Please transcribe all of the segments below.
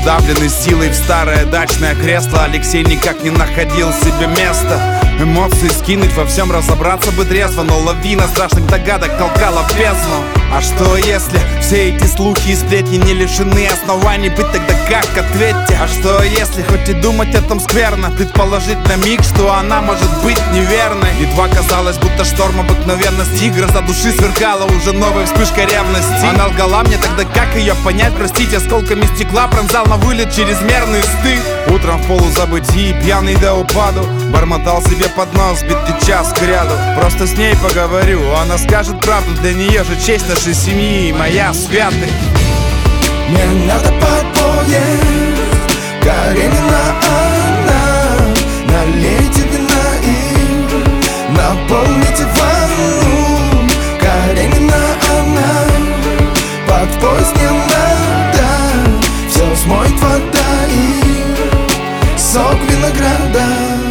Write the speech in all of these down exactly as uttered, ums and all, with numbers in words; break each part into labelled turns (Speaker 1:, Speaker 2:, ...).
Speaker 1: Вдавленный силой в старое дачное кресло, Алексей никак не находил себе места. Эмоции скинуть, во всем разобраться бы трезво, но лавина страшных догадок толкала в бездну. А что если все эти слухи и сплетни не лишены оснований быть, тогда как? Ответьте. А что если хоть и думать о том скверно, предположить на миг, что она может быть неверной? Едва казалось, будто шторм обыкновенности, гроза души сверкала уже новой вспышкой ревности. Она лгала мне, тогда как ее понять? Простить, осколками стекла пронзал на вылет чрезмерный стыд. Утром в полузабытии, пьяный до упаду, бормотал себе под нос битый час кряду. Просто с ней поговорю, она скажет правду, для нее же честь нашей семьи, моя святая.
Speaker 2: Мне надо под поезд, Каренина она. Налейте вина и наполните ванну. Каренина она. Под поезд не надо, все смоет вода и сок винограда.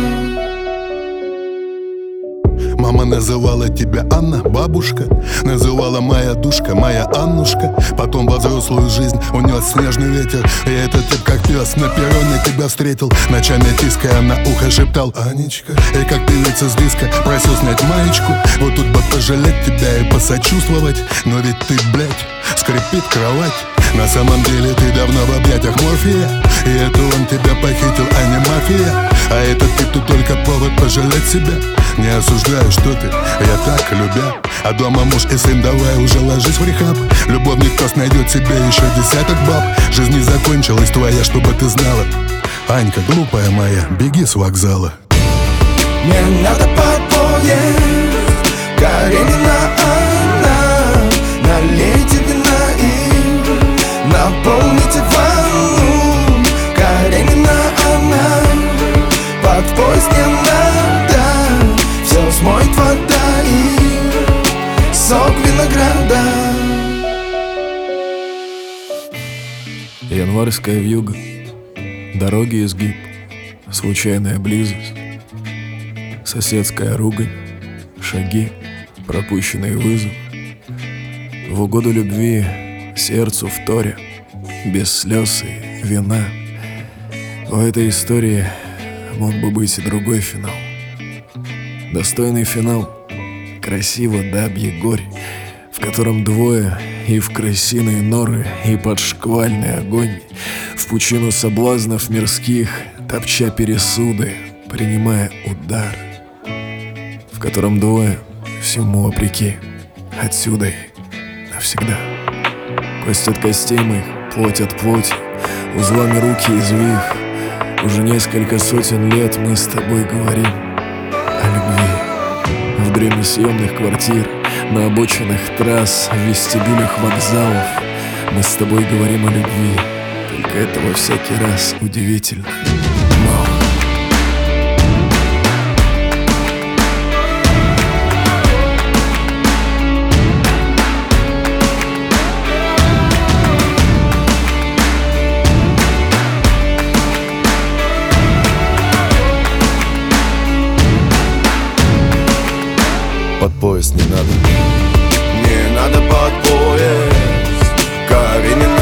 Speaker 3: Мама называла тебя Анна, бабушка. Называла моя душка, моя Аннушка. Потом во взрослую жизнь унес снежный ветер. И этот тип как пес на перроне тебя встретил, ночами тиская на ухо шептал: Анечка. И как певица с диска просил снять маечку. Вот тут бы пожалеть тебя и посочувствовать, но ведь ты, блядь, скрипит кровать. На самом деле ты давно в объятиях морфия, и это он тебя похитил, а не мафия. А этот тип тут только повод пожалеть себя. Не осуждаю, что ты, я так любя. А дома муж и сын, давай уже ложись в рехаб. Любовник тост найдет себе еще десяток баб. Жизнь не закончилась твоя, чтобы ты знала. Анька, глупая моя, беги с вокзала.
Speaker 2: Мне надо под поезд, Каренина она. Налейте вина и наполните ванну. Каренина она. Под поезд не надо, все смоет вода и сок винограда.
Speaker 4: Январская вьюга, дороги изгиб, случайная близость, соседская ругань, шаги, пропущенный вызов. В угоду любви сердцу вторя, без слез и вина. В этой истории мог бы быть и другой финал. Достойный финал, красиво до объегорь, в котором двое и в крысиные норы, и под шквальный огонь, в пучину соблазнов мирских, топча пересуды, принимая удар, в котором двое всему вопреки, отсюда и навсегда. Кость от костей моих, плоть от плоти, узлами руки извив. Уже несколько сотен лет мы с тобой говорим о любви. В дреме съемных квартир, на обочинах трасс, в вестибюлях вокзалов мы с тобой говорим о любви. Только этого всякий раз удивительно мало.
Speaker 3: Под поезд не надо.
Speaker 2: Не надо под поезд, Каренина